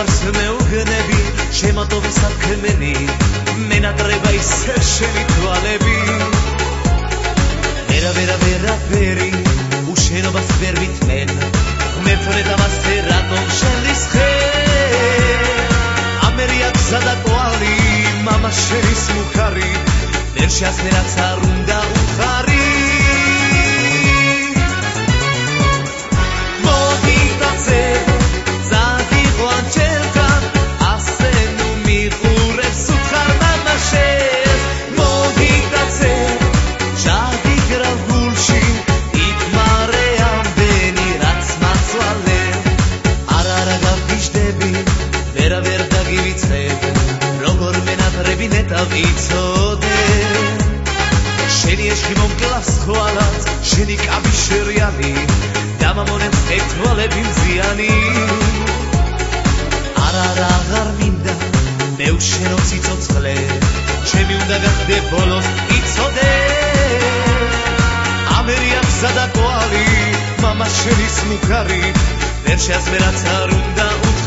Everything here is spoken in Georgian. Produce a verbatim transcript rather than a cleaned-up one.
თავს მეუგნები შემატოვის საქმენი მენატრება ისე შენი თვალები ვერა ვერა ვერა ვერი უშენობას ვერ ვითმენ ღმერთო დავასე რატომ შენდის ხე ამერია გზა და კვალი მამა შენის მუქარი ვერ შეასწრე რაც არ უნდა უხარი შენი ეშხი მომკლავს ხვალად შენი კაბი შერიანი დამამონებს ეთვალები მზიანი არა არა აღარ მინდა მე უშენო ციცოცხლე ჩემი უნდა გახდე ბოლოს იცოდე ამერია გზა და კვალი მამა შენის მუქარი ვერ შეასწრე რაც არ უნდა